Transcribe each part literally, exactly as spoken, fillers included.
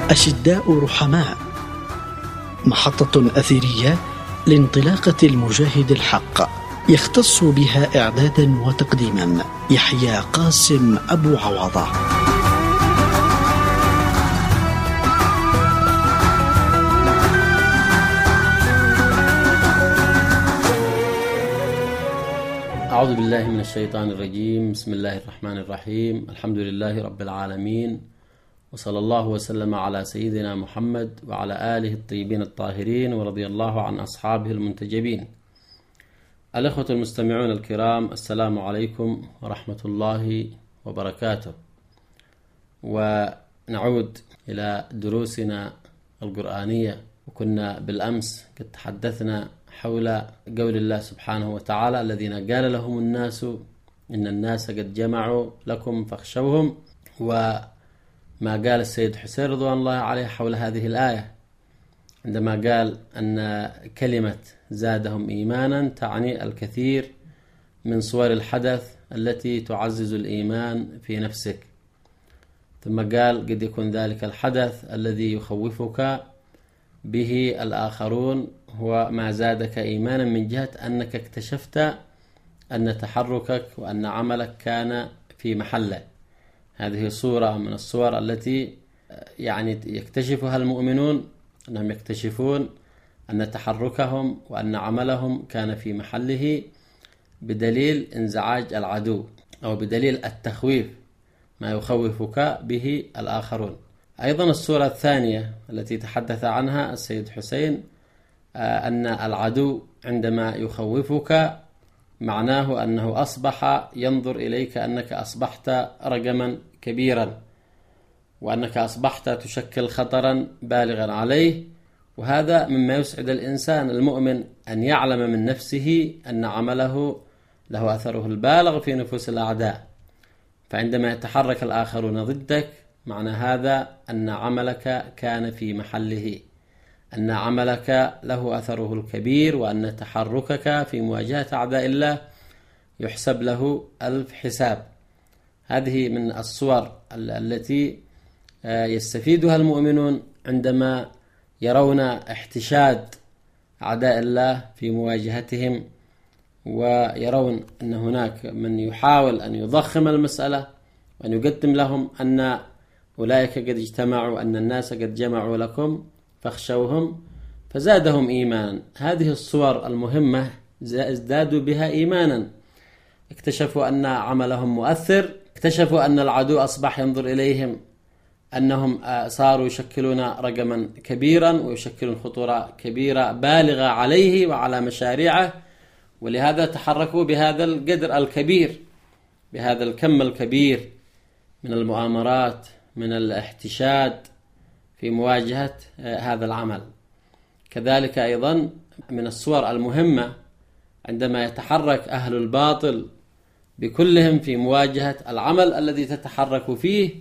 أشداء رحماء، محطة أثيرية لانطلاقة المجاهد الحق، يختص بها إعدادا وتقديما يحيى قاسم أبو عوضة. أعوذ بالله من الشيطان الرجيم. بسم الله الرحمن الرحيم. الحمد لله رب العالمين، وصلى الله وسلم على سيدنا محمد وعلى آله الطيبين الطاهرين، ورضي الله عن أصحابه المنتجبين. الأخوة المستمعون الكرام، السلام عليكم ورحمة الله وبركاته. ونعود إلى دروسنا القرآنية، وكنا بالأمس قد تحدثنا حول قول الله سبحانه وتعالى: الذين قال لهم الناس إن الناس قد جمعوا لكم فاخشوهم، وما قال السيد حسين رضوان الله عليه حول هذه الآية عندما قال أن كلمة زادهم إيمانا تعني الكثير من صور الحدث التي تعزز الإيمان في نفسك. ثم قال: قد يكون ذلك الحدث الذي يخوفك به الآخرون هو ما زادك إيمانا من جهة أنك اكتشفت أن تحركك وأن عملك كان في محله. هذه صورة من الصور التي يعني يكتشفها المؤمنون، أنهم يكتشفون أن تحركهم وأن عملهم كان في محله بدليل انزعاج العدو أو بدليل التخويف، ما يخوفك به الآخرون. أيضا الصورة الثانية التي تحدث عنها السيد حسين أن العدو عندما يخوفك معناه أنه أصبح ينظر إليك أنك أصبحت رقما كبيرا، وأنك أصبحت تشكل خطرا بالغا عليه. وهذا مما يسعد الإنسان المؤمن أن يعلم من نفسه أن عمله له أثره البالغ في نفوس الأعداء. فعندما يتحرك الآخرون ضدك معنى هذا أن عملك كان في محله، أن عملك له أثره الكبير، وأن تحركك في مواجهة أعداء الله يحسب له ألف حساب. هذه من الصور التي يستفيدها المؤمنون عندما يرون احتشاد أعداء الله في مواجهتهم، ويرون أن هناك من يحاول أن يضخم المسألة وأن يقدم لهم أن أولئك قد اجتمعوا، أن الناس قد جمعوا لكم فاخشوهم فزادهم إيمانا. هذه الصور المهمة ازدادوا بها إيمانا، اكتشفوا أن عملهم مؤثر، اكتشفوا أن العدو أصبح ينظر إليهم أنهم صاروا يشكلون رقما كبيرا ويشكلون خطورة كبيرة بالغة عليه وعلى مشاريعه، ولهذا تحركوا بهذا القدر الكبير، بهذا الكم الكبير من المؤامرات، من الاحتشاد في مواجهة هذا العمل. كذلك أيضا من الصور المهمة عندما يتحرك أهل الباطل بكلهم في مواجهة العمل الذي تتحرك فيه،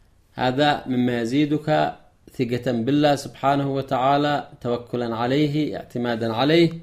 هذا مما يزيدك ثقة بالله سبحانه وتعالى، توكلا عليه، اعتمادا عليه،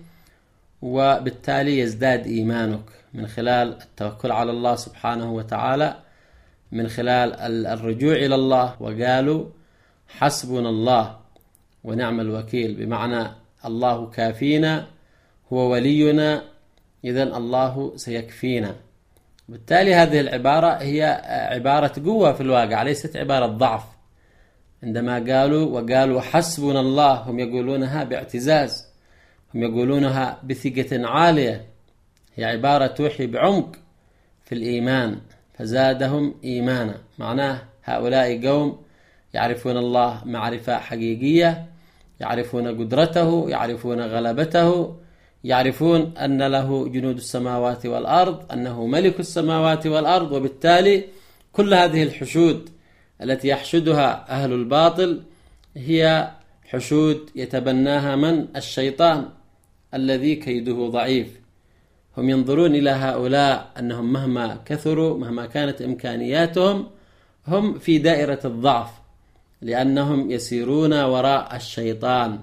وبالتالي يزداد إيمانك من خلال التوكل على الله سبحانه وتعالى، من خلال الرجوع إلى الله. وقالوا: حسبنا الله ونعم الوكيل، بمعنى الله كافينا، هو ولينا، إذن الله سيكفينا. بالتالي هذه العبارة هي عبارة قوة في الواقع، ليست عبارة ضعف. عندما قالوا وقالوا حسبنا الله، هم يقولونها باعتزاز، هم يقولونها بثقة عالية، هي عبارة توحي بعمق في الإيمان، فزادهم إيمانا. معناه هؤلاء قوم يعرفون الله معرفة حقيقية، يعرفون قدرته، يعرفون غلبته، يعرفون أن له جنود السماوات والأرض، أنه ملك السماوات والأرض. وبالتالي كل هذه الحشود التي يحشدها أهل الباطل هي حشود يتبناها من؟ الشيطان الذي كيده ضعيف. هم ينظرون إلى هؤلاء أنهم مهما كثروا، مهما كانت إمكانياتهم، هم في دائرة الضعف، لأنهم يسيرون وراء الشيطان،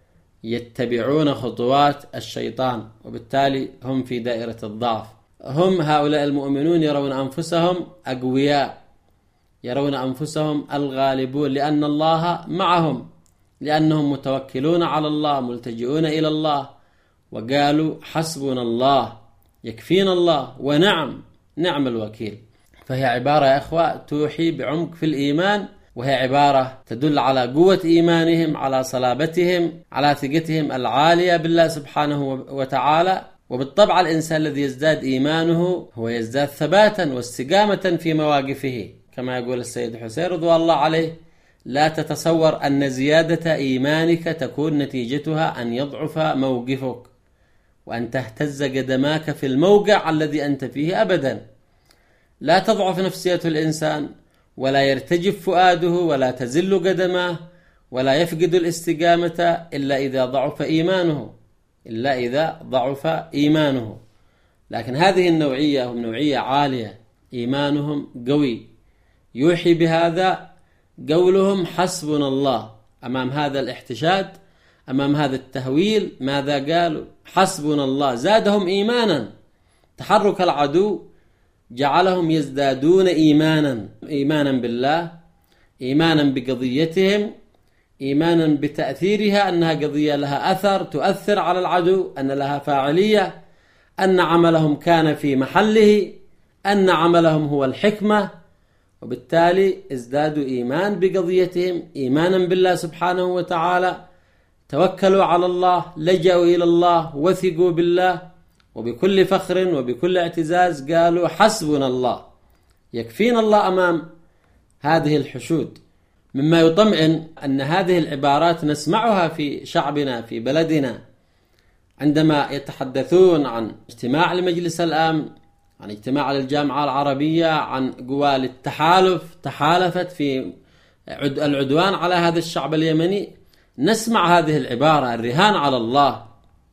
يتبعون خطوات الشيطان، وبالتالي هم في دائرة الضعف. هم هؤلاء المؤمنون يرون أنفسهم أقوياء، يرون أنفسهم الغالبون لأن الله معهم، لأنهم متوكلون على الله ملتجئون إلى الله، وقالوا حسبنا الله يكفينا الله ونعم نعم الوكيل. فهي عبارة يا أخوة توحي بعمق في الإيمان، وهي عبارة تدل على قوة إيمانهم، على صلابتهم، على ثقتهم العالية بالله سبحانه وتعالى. وبالطبع الإنسان الذي يزداد إيمانه هو يزداد ثباتا واستقامة في مواقفه، كما يقول السيد حسين رضوان الله عليه: لا تتصور أن زيادة إيمانك تكون نتيجتها أن يضعف موقفك وأن تهتز قدماك في الموقع الذي أنت فيه أبدا. لا تضعف نفسية الإنسان، ولا يرتجف فؤاده، ولا تزل قدماه، ولا يفقد الاستقامة إلا إذا ضعف إيمانه إلا إذا ضعف إيمانه. لكن هذه النوعية هم نوعية عالية، إيمانهم قوي، يوحي بهذا قولهم حسبنا الله. أمام هذا الاحتشاد، أمام هذا التهويل، ماذا قالوا؟ حسبنا الله. زادهم إيمانا. تحرك العدو جعلهم يزدادون إيمانا، إيمانا بالله، إيمانا بقضيتهم، إيمانا بتأثيرها، أنها قضية لها أثر تؤثر على العدو، أن لها فاعلية، أن عملهم كان في محله، أن عملهم هو الحكمة. وبالتالي ازدادوا إيمان بقضيتهم، إيمانا بالله سبحانه وتعالى، توكلوا على الله، لجأوا إلى الله، وثقوا بالله، وبكل فخر وبكل اعتزاز قالوا حسبنا الله يكفينا الله أمام هذه الحشود. مما يطمئن أن هذه العبارات نسمعها في شعبنا في بلدنا عندما يتحدثون عن اجتماع لمجلس الأمن، عن اجتماع للجامعة العربية، عن قوى التحالف تحالفت في العدوان على هذا الشعب اليمني. نسمع هذه العبارة: الرهان على الله،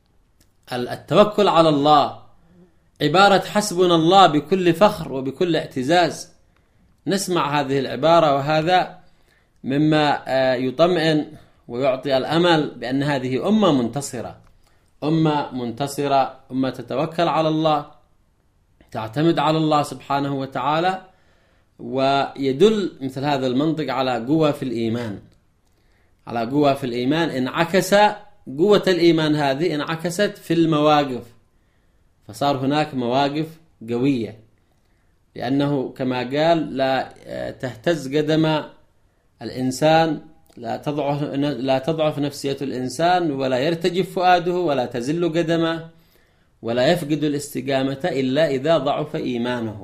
التوكل على الله، عبارة حسبنا الله بكل فخر وبكل اعتزاز. نسمع هذه العبارة، وهذا مما يطمئن ويعطي الأمل بأن هذه أمة منتصرة، أمة منتصرة، أمة تتوكل على الله، تعتمد على الله سبحانه وتعالى. ويدل مثل هذا المنطق على قوة في الإيمان، على قوة في الإيمان. انعكس قوة الإيمان هذه انعكست في المواقف، فصار هناك مواقف قوية، لأنه كما قال: لا تهتز قدم الإنسان، لا تضعف لا تضعف نفسية الإنسان، ولا يرتجف فؤاده، ولا تزل قدمه، ولا يفقد الاستقامة إلا إذا ضعف إيمانه.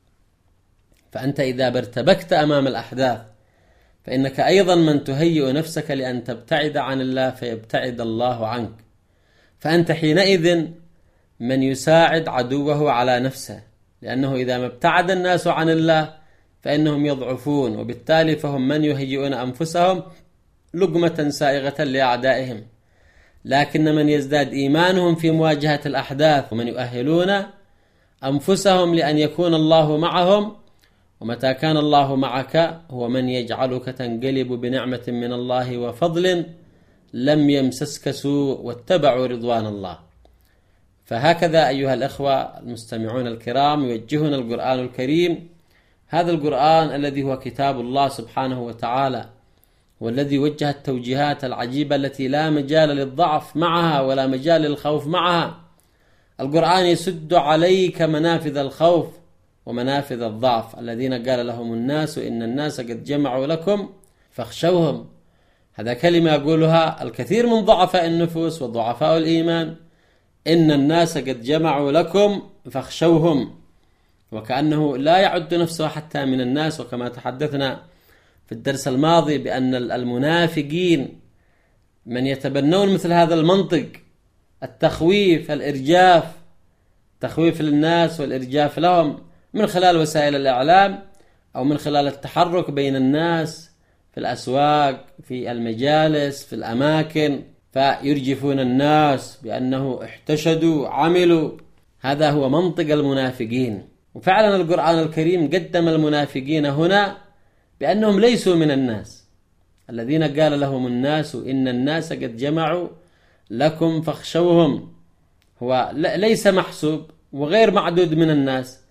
فأنت إذا ارتبكت أمام الأحداث فإنك أيضا من تهيئ نفسك لأن تبتعد عن الله فيبتعد الله عنك. فأنت حينئذ من يساعد عدوه على نفسه، لأنه إذا ما ابتعد الناس عن الله فإنهم يضعفون، وبالتالي فهم من يهيئون أنفسهم لقمة سائغة لأعدائهم. لكن من يزداد إيمانهم في مواجهة الأحداث، ومن يؤهلون أنفسهم لأن يكون الله معهم، ومتى كان الله معك هو من يجعلك تنقلب بنعمة من الله وفضل لم يمسسك سوء واتبعوا رضوان الله. فهكذا أيها الأخوة المستمعون الكرام يوجهنا القرآن الكريم، هذا القرآن الذي هو كتاب الله سبحانه وتعالى، والذي وجه التوجيهات العجيبة التي لا مجال للضعف معها ولا مجال للخوف معها. القرآن يسد عليك منافذ الخوف ومنافذ الضعف. الذين قال لهم الناس إن الناس قد جمعوا لكم فاخشوهم، هذا كلمة يقولها الكثير من ضعفاء النفوس وضعفاء الإيمان: إن الناس قد جمعوا لكم فاخشوهم، وكأنه لا يعد نفسه حتى من الناس. وكما تحدثنا في الدرس الماضي بأن المنافقين من يتبنون مثل هذا المنطق، التخويف، الإرجاف، تخويف للناس والإرجاف لهم من خلال وسائل الإعلام أو من خلال التحرك بين الناس في الأسواق، في المجالس، في الأماكن، فيرجفون الناس بأنه احتشدوا عملوا. هذا هو منطق المنافقين. وفعلا القرآن الكريم قدم المنافقين هنا بأنهم ليسوا من الناس. الذين قال لهم الناس إن الناس قد جمعوا لكم فاخشوهم، هو ليس محسوب وغير معدود من الناس،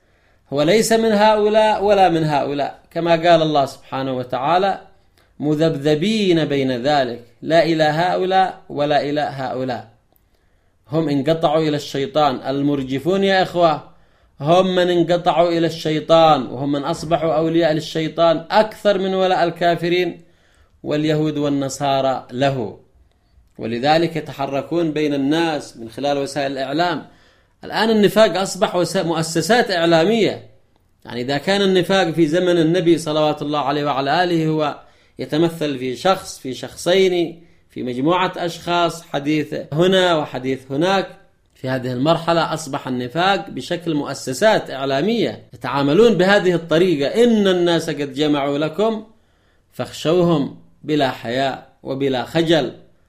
هو ليس من هؤلاء ولا من هؤلاء، كما قال الله سبحانه وتعالى: مذبذبين بين ذلك لا إلى هؤلاء ولا إلى هؤلاء. هم انقطعوا إلى الشيطان. المرجفون يا إخوة هم من انقطعوا إلى الشيطان، وهم من أصبحوا أولياء للشيطان أكثر من ولاء الكافرين واليهود والنصارى له. ولذلك يتحركون بين الناس من خلال وسائل الإعلام. الآن النفاق أصبح مؤسسات إعلامية. يعني إذا كان النفاق في زمن النبي صلوات الله عليه وعلى آله هو يتمثل في شخص، في شخصين، في مجموعة أشخاص، حديث هنا وحديث هناك، في هذه المرحلة أصبح النفاق بشكل مؤسسات إعلامية يتعاملون بهذه الطريقة: إن الناس قد جمعوا لكم فاخشوهم، بلا حياء وبلا خجل.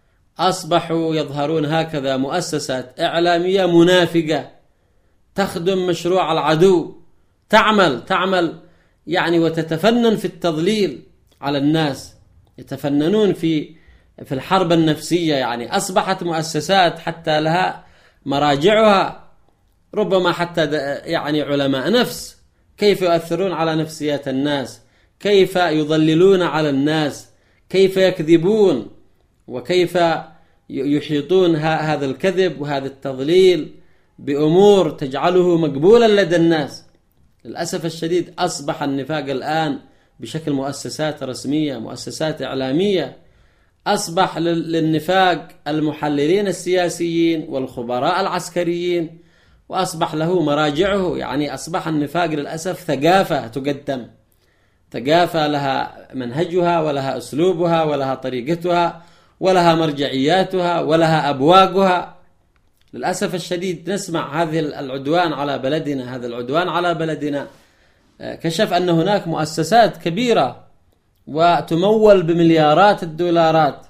أصبحوا يظهرون هكذا مؤسسات إعلامية منافقة تخدم مشروع العدو، تعمل تعمل يعني وتتفنن في التضليل على الناس، يتفننون في في الحرب النفسية. يعني أصبحت مؤسسات حتى لها مراجعها، ربما حتى يعني علماء نفس، كيف يؤثرون على نفسيات الناس، كيف يضللون على الناس، كيف يكذبون، وكيف يحيطون هذا الكذب وهذا التضليل بأمور تجعله مقبولا لدى الناس. للأسف الشديد أصبح النفاق الآن بشكل مؤسسات رسمية، مؤسسات إعلامية. أصبح للنفاق المحللين السياسيين والخبراء العسكريين، وأصبح له مراجعه. يعني أصبح النفاق للأسف ثقافة تقدم، ثقافة لها منهجها ولها أسلوبها ولها طريقتها ولها مرجعياتها ولها أبواقها. للأسف الشديد نسمع هذه العدوان على بلدنا، هذا العدوان على بلدنا كشف أن هناك مؤسسات كبيرة وتمول بمليارات الدولارات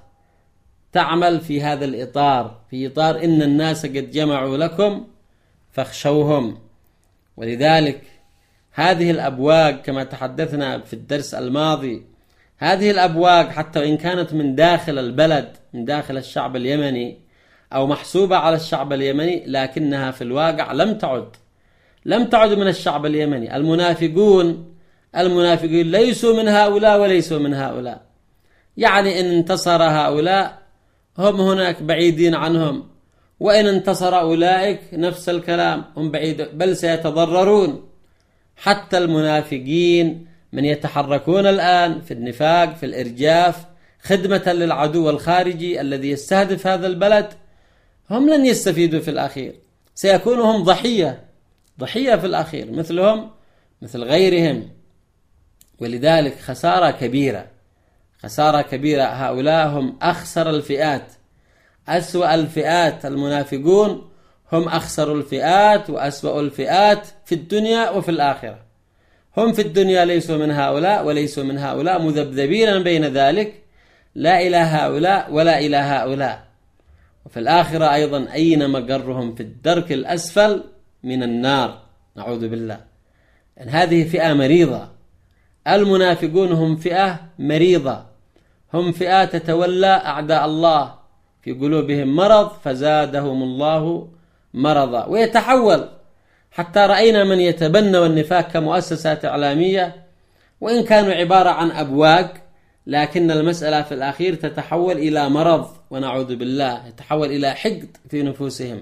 تعمل في هذا الإطار، في إطار إن الناس قد جمعوا لكم فاخشوهم. ولذلك هذه الأبواق كما تحدثنا في الدرس الماضي، هذه الأبواق حتى وإن كانت من داخل البلد، من داخل الشعب اليمني أو محسوبة على الشعب اليمني، لكنها في الواقع لم تعد لم تعد من الشعب اليمني. المنافقون المنافقون ليسوا من هؤلاء وليسوا من هؤلاء. يعني إن انتصر هؤلاء هم هناك بعيدين عنهم، وإن انتصر أولئك نفس الكلام، هم بعيد بل سيتضررون. حتى المنافقين من يتحركون الآن في النفاق، في الإرجاف، خدمة للعدو الخارجي الذي يستهدف هذا البلد، هم لن يستفيدوا في الأخير، سيكونوا هم ضحية ضحية في الأخير، مثلهم مثل غيرهم. ولذلك خسارة كبيرة خسارة كبيرة. هؤلاء هم أخسر الفئات، أسوأ الفئات. المنافقون هم أخسر الفئات وأسوأ الفئات في الدنيا وفي الآخرة. هم في الدنيا ليسوا من هؤلاء وليسوا من هؤلاء، مذبذبين بين ذلك، لا إلى هؤلاء ولا إلى هؤلاء. وفي الآخرة أيضا أين مقرهم؟ في الدرك الأسفل من النار، نعوذ بالله. يعني هذه فئة مريضة. المنافقون هم فئة مريضة، هم فئة تتولى أعداء الله، في قلوبهم مرض فزادهم الله مرضا. ويتحول، حتى رأينا من يتبنوا النفاق كمؤسسات إعلامية، وإن كانوا عبارة عن أبواق، لكن المسألة في الأخير تتحول إلى مرض، ونعوذ بالله، يتحول إلى حقد في نفوسهم.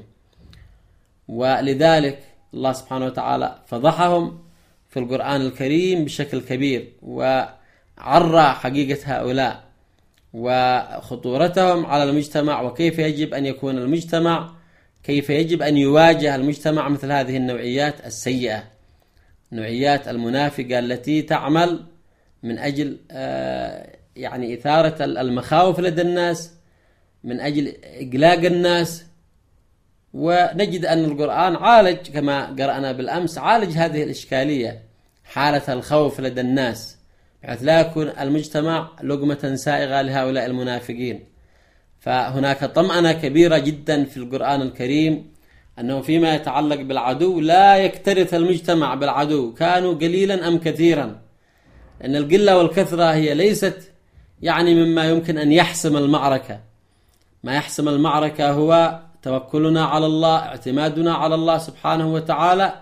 ولذلك الله سبحانه وتعالى فضحهم في القرآن الكريم بشكل كبير، وعرى حقيقة هؤلاء وخطورتهم على المجتمع، وكيف يجب أن يكون المجتمع، كيف يجب أن يواجه المجتمع مثل هذه النوعيات السيئة، نوعيات المنافقة التي تعمل من أجل يعني إثارة المخاوف لدى الناس، من أجل إقلاق الناس. ونجد أن القرآن عالج كما قرأنا بالأمس، عالج هذه الإشكالية، حالة الخوف لدى الناس، بحيث لا يكون المجتمع لقمة سائغة لهؤلاء المنافقين. فهناك طمأنة كبيرة جدا في القرآن الكريم أنه فيما يتعلق بالعدو لا يكترث المجتمع بالعدو، كانوا قليلا أم كثيرا، لأن القلة والكثرة هي ليست يعني مما يمكن أن يحسم المعركة. ما يحسم المعركة هو توكلنا على الله، اعتمادنا على الله سبحانه وتعالى،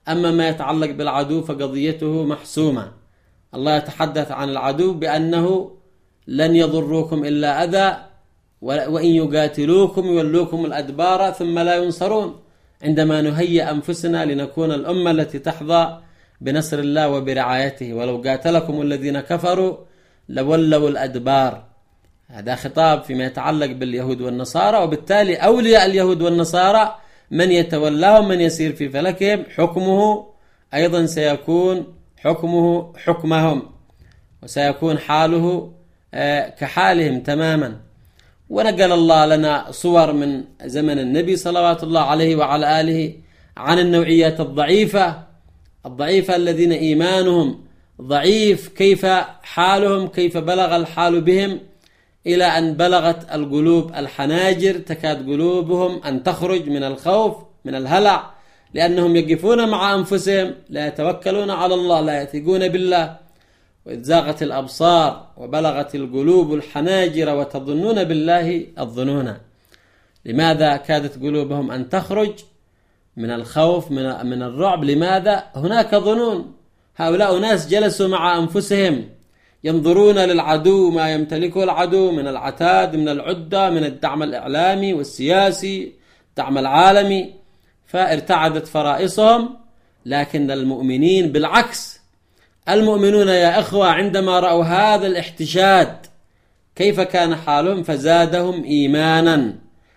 أما ما يتعلق بالعدو فقضيته محسومة. الله يتحدث عن العدو بأنه لن يضروكم إلا أذى، وإن يقاتلوكم يولوكم الأدبار ثم لا ينصرون. عندما نهيئ أنفسنا لنكون الأمة التي تحظى بنصر الله وبرعايته، ولو قاتلكم الذين كفروا لولوا الأدبار. هذا خطاب فيما يتعلق باليهود والنصارى، وبالتالي أولياء اليهود والنصارى من يتولاهم من يسير في فلكهم حكمه أيضا سيكون حكمه حكمهم، وسيكون حاله كحالهم تماما. ونقل الله لنا صور من زمن النبي صلوات الله عليه وعلى آله عن النوعيات الضعيفة الضعيفة الذين إيمانهم ضعيف، كيف حالهم، كيف بلغ الحال بهم إلى أن بلغت القلوب الحناجر، تكاد قلوبهم أن تخرج من الخوف من الهلع، لأنهم يقفون مع أنفسهم لا يتوكلون على الله، لا يثقون بالله. وإذ زاغت الأبصار وبلغت القلوب الحناجر وتظنون بالله الظنون. لماذا كادت قلوبهم أن تخرج من الخوف من من الرعب؟ لماذا؟ هناك ظنون. هؤلاء ناس جلسوا مع أنفسهم ينظرون للعدو ما يمتلكه العدو من العتاد، من العدة، من الدعم الإعلامي والسياسي، الدعم العالمي، فارتعدت فرائصهم. لكن المؤمنين بالعكس، المؤمنون يا إخوة عندما رأوا هذا الاحتشاد كيف كان حالهم؟ فزادهم إيمانا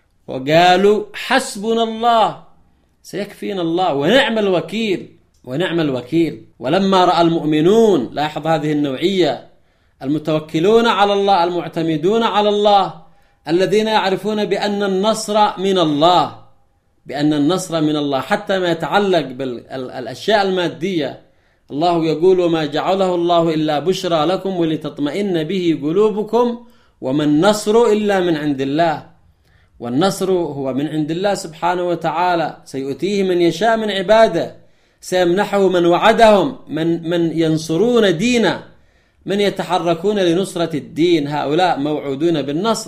وقالوا حسبنا الله، سيكفينا الله ونعم الوكيل ونعم الوكيل. ولما رأى المؤمنون، لاحظ هذه النوعية، المتوكلون على الله المعتمدون على الله الذين يعرفون بأن النصر من الله، بأن النصر من الله حتى ما يتعلق بالأشياء المادية. الله يقول وما جعله الله إلا بشرى لكم ولتطمئن به قلوبكم وما النصر إلا من عند الله. والنصر هو من عند الله سبحانه وتعالى، سيؤتيه من يشاء من عباده، سيمنحه من وعدهم، من, من ينصرون دينه، من يتحركون لنصرة الدين، هؤلاء موعودون بالنصر.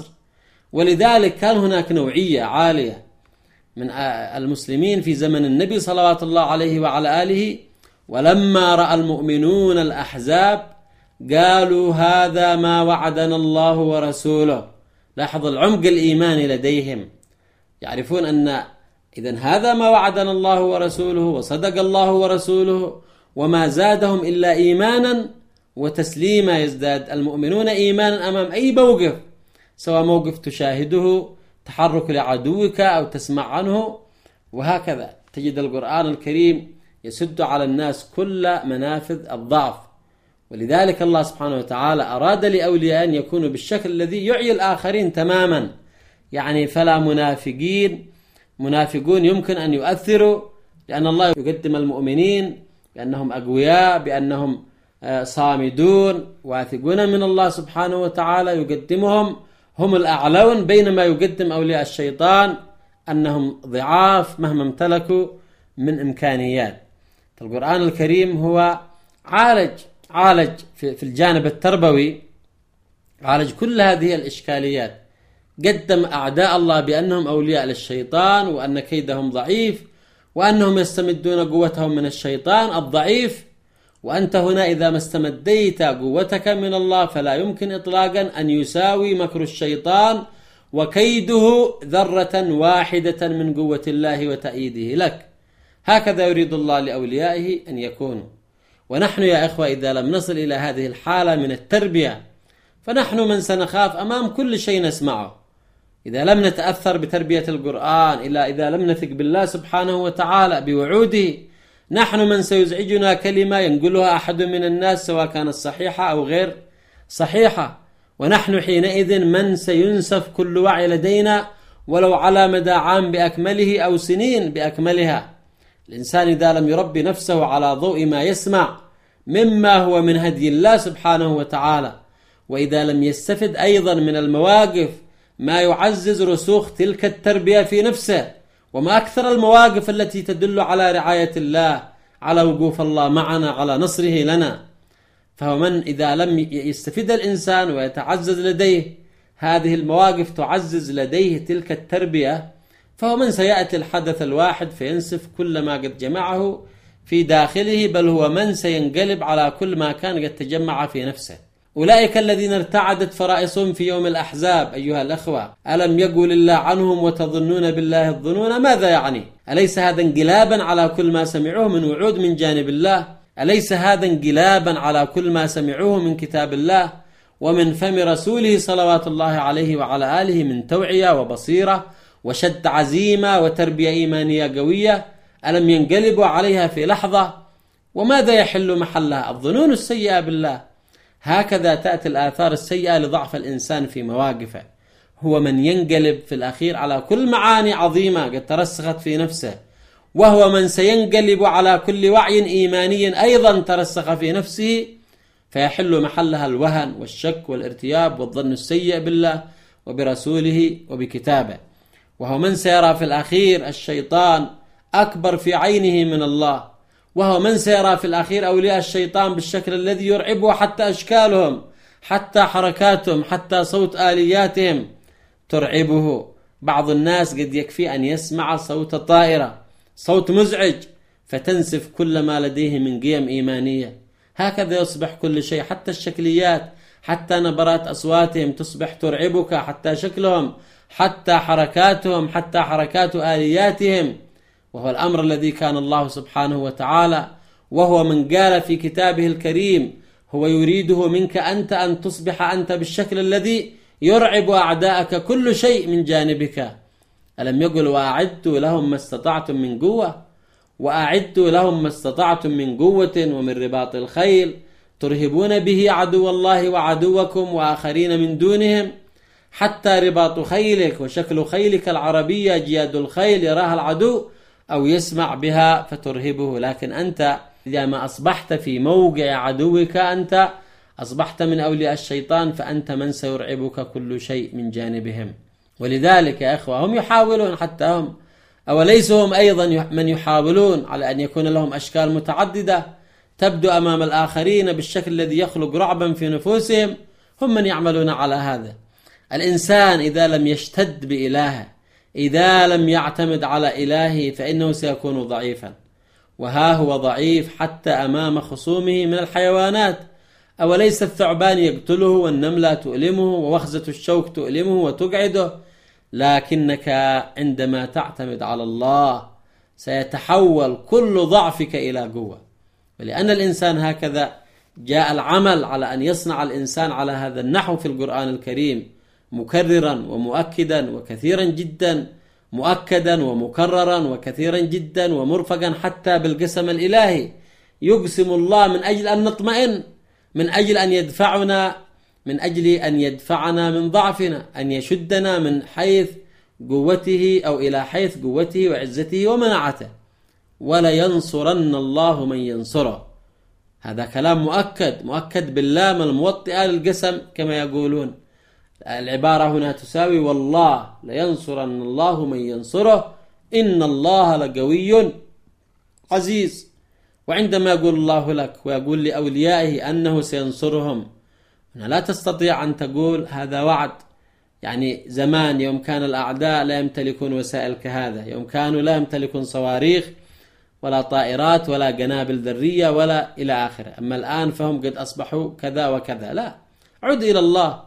ولذلك كان هناك نوعية عالية من المسلمين في زمن النبي صلوات الله عليه وعلى آله، ولما رأى المؤمنون الأحزاب قالوا هذا ما وعدنا الله ورسوله. لاحظ العمق الإيماني لديهم، يعرفون أن إذن هذا ما وعدنا الله ورسوله وصدق الله ورسوله، وما زادهم إلا إيمانا وتسليما. يزداد المؤمنون إيمانا أمام أي موقف، سواء موقف تشاهده تحرك لعدوك أو تسمع عنه، وهكذا تجد القرآن الكريم يسد على الناس كل منافذ الضعف. ولذلك الله سبحانه وتعالى أراد لأولياء أن يكونوا بالشكل الذي يعي الآخرين تماما، يعني فلا منافقين منافقون يمكن أن يؤثروا، لأن الله يقدم المؤمنين بأنهم أقوياء، بأنهم صامدون واثقون من الله سبحانه وتعالى، يقدمهم هم الأعلون، بينما يقدم أولياء الشيطان أنهم ضعاف مهما امتلكوا من إمكانيات. القرآن الكريم هو عالج عالج في الجانب التربوي، عالج كل هذه الإشكاليات، قدم أعداء الله بأنهم أولياء للشيطان، وأن كيدهم ضعيف، وأنهم يستمدون قوتهم من الشيطان الضعيف. وأنت هنا إذا ما استمديت قوتك من الله فلا يمكن إطلاقا أن يساوي مكر الشيطان وكيده ذرة واحدة من قوة الله وتأييده لك. هكذا يريد الله لأوليائه أن يكونوا. ونحن يا إخوة إذا لم نصل إلى هذه الحالة من التربية فنحن من سنخاف أمام كل شيء نسمعه. إذا لم نتأثر بتربية القرآن، إلا إذا لم نثق بالله سبحانه وتعالى بوعوده، نحن من سيزعجنا كلمة ينقلها أحد من الناس سواء كانت صحيحة أو غير صحيحة، ونحن حينئذ من سينسف كل وعي لدينا ولو على مدى عام بأكمله أو سنين بأكملها. الإنسان إذا لم يربي نفسه على ضوء ما يسمع مما هو من هدي الله سبحانه وتعالى، وإذا لم يستفد أيضا من المواقف ما يعزز رسوخ تلك التربية في نفسه، وما أكثر المواقف التي تدل على رعاية الله، على وقوف الله معنا، على نصره لنا. فهو من إذا لم يستفيد الإنسان ويتعزز لديه هذه المواقف تعزز لديه تلك التربية، فهو من سيأتي الحدث الواحد فينسف كل ما قد جمعه في داخله، بل هو من سينقلب على كل ما كان قد تجمع في نفسه. أولئك الذين ارتعدت فرائصهم في يوم الأحزاب. أيها الأخوة، ألم يقل الله عنهم وتظنون بالله الظنون؟ ماذا يعني؟ أليس هذا انقلابا على كل ما سمعوه من وعود من جانب الله؟ أليس هذا انقلابا على كل ما سمعوه من كتاب الله ومن فم رسوله صلوات الله عليه وعلى آله من توعية وبصيرة وشد عزيمة وتربية إيمانية قوية؟ ألم ينقلبوا عليها في لحظة؟ وماذا يحل محلها؟ الظنون السيئة بالله. هكذا تأتي الآثار السيئة لضعف الإنسان في مواقفه. هو من ينقلب في الأخير على كل معاني عظيمة قد ترسخت في نفسه، وهو من سينقلب على كل وعي إيماني أيضا ترسخ في نفسه، فيحل محلها الوهن والشك والارتياب والظن السيء بالله وبرسوله وبكتابه. وهو من سيرى في الأخير الشيطان أكبر في عينه من الله، وهو من سيرى في الأخير أولياء الشيطان بالشكل الذي يرعبه، حتى أشكالهم، حتى حركاتهم، حتى صوت آلياتهم ترعبه. بعض الناس قد يكفي أن يسمع صوت طائرة، صوت مزعج، فتنسف كل ما لديه من قيم إيمانية. هكذا يصبح كل شيء، حتى الشكليات، حتى نبرات أصواتهم تصبح ترعبك، حتى شكلهم، حتى حركاتهم، حتى حركات آلياتهم. وهو الأمر الذي كان الله سبحانه وتعالى وهو من قال في كتابه الكريم هو يريده منك أنت أن تصبح أنت بالشكل الذي يرعب أعداءك كل شيء من جانبك. ألم يقل وأعدوا لهم ما استطعتم من قوة؟ وأعدوا لهم ما استطعتم من قوة ومن رباط الخيل ترهبون به عدو الله وعدوكم وآخرين من دونهم، حتى رباط خيلك وشكل خيلك العربية جياد الخيل يراها العدو أو يسمع بها فترهبه. لكن أنت إذا ما أصبحت في موقع عدوك أنت أصبحت من أولياء الشيطان، فأنت من سيرعبك كل شيء من جانبهم. ولذلك يا أخوة هم يحاولون، حتى هم أوليسوا هم أيضا من يحاولون على أن يكون لهم أشكال متعددة تبدو أمام الآخرين بالشكل الذي يخلق رعبا في نفوسهم. هم من يعملون على هذا. الإنسان إذا لم يشتد بإلهه، إذا لم يعتمد على إلهه، فإنه سيكون ضعيفا. وها هو ضعيف حتى أمام خصومه من الحيوانات. أوليس الثعبان يقتله والنملة تؤلمه ووخزة الشوك تؤلمه وتقعده؟ لكنك عندما تعتمد على الله سيتحول كل ضعفك إلى قوة. ولأن الإنسان هكذا جاء العمل على أن يصنع الإنسان على هذا النحو في القرآن الكريم مكررا ومؤكدا وكثيرا جدا، مؤكدا ومكررا وكثيرا جدا ومرفقا حتى بالقسم الإلهي. يقسم الله من أجل أن نطمئن، من أجل أن يدفعنا من أجل أن يدفعنا من ضعفنا، أن يشدنا من حيث قوته أو إلى حيث قوته وعزته ومنعته. ولا ينصرن الله من ينصره. هذا كلام مؤكد، مؤكد باللام الموطئة للقسم كما يقولون. العبارة هنا تساوي والله لينصرن الله من ينصره إن الله لقوي عزيز. وعندما يقول الله لك ويقول لأوليائه أنه سينصرهم، لا تستطيع أن تقول هذا وعد. يعني زمان يوم كان الأعداء لا يمتلكون وسائل كهذا، يوم كانوا لا يمتلكون صواريخ ولا طائرات ولا قنابل ذرية ولا إلى آخره. أما الآن فهم قد أصبحوا كذا وكذا. لا، عد إلى الله.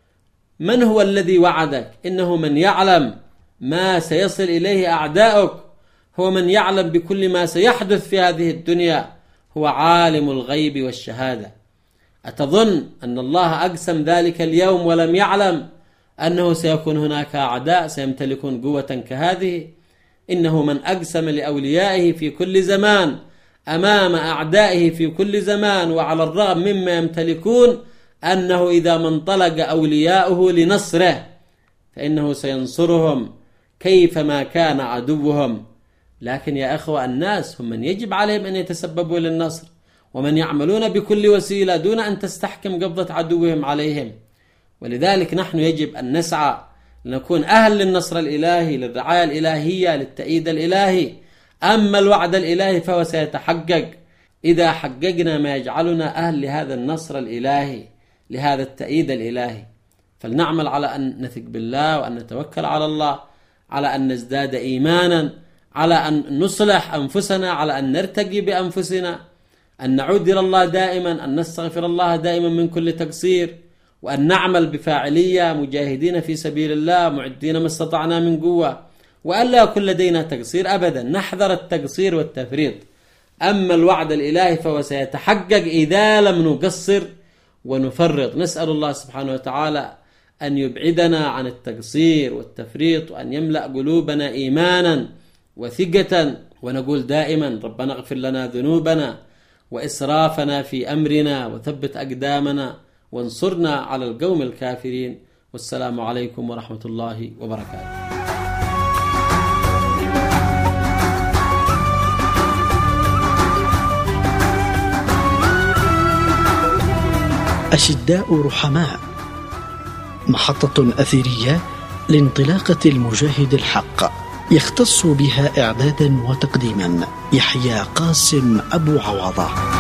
من هو الذي وعدك؟ إنه من يعلم ما سيصل إليه أعداؤك، هو من يعلم بكل ما سيحدث في هذه الدنيا، هو عالم الغيب والشهادة. أتظن أن الله أقسم ذلك اليوم ولم يعلم أنه سيكون هناك أعداء سيمتلكون قوة كهذه؟ إنه من أقسم لأوليائه في كل زمان أمام أعدائه في كل زمان، وعلى الرغم مما يمتلكون، أنه إذا ما انطلق أولياؤه لنصره فإنه سينصرهم كيفما كان عدوهم. لكن يا أخوة الناس هم من يجب عليهم أن يتسببوا للنصر، ومن يعملون بكل وسيلة دون أن تستحكم قبضة عدوهم عليهم. ولذلك نحن يجب أن نسعى لنكون أهل للنصر الإلهي، للرعاية الإلهية، للتأييد الإلهي. أما الوعد الإلهي فهو سيتحقق إذا حققنا ما يجعلنا أهل لهذا النصر الإلهي، لهذا التأييد الإلهي. فلنعمل على أن نثق بالله وأن نتوكل على الله، على أن نزداد إيمانا، على أن نصلح أنفسنا، على أن نرتقي بأنفسنا، أن نعود إلى الله دائما، أن نستغفر الله دائما من كل تقصير، وأن نعمل بفاعلية مجاهدين في سبيل الله معدين ما استطعنا من قوة، وأن لا يكون لدينا تقصير أبدا، نحذر التقصير والتفريط. أما الوعد الإلهي فهو سيتحقق إذا لم نقصر ونفرط. نسأل الله سبحانه وتعالى أن يبعدنا عن التقصير والتفريط، وأن يملأ قلوبنا إيمانا وثقة، ونقول دائما ربنا اغفر لنا ذنوبنا وإسرافنا في أمرنا وثبت أقدامنا وانصرنا على القوم الكافرين. والسلام عليكم ورحمة الله وبركاته. أشداء رحماء، محطة أثيرية لانطلاقة المجاهد الحق، يختص بها إعدادا وتقديما يحيى قاسم أبو عوضة.